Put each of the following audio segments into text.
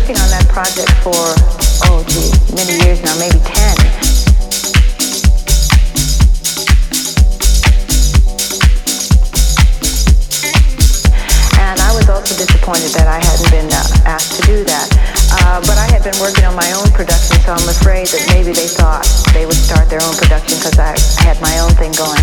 working on that project for, many years now, maybe 10. And I was also disappointed that I hadn't been asked to do that. But I had been working on my own production, so I'm afraid that maybe they thought they would start their own production because I had my own thing going.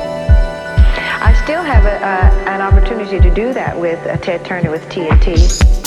An opportunity to do that with Ted Turner with TNT.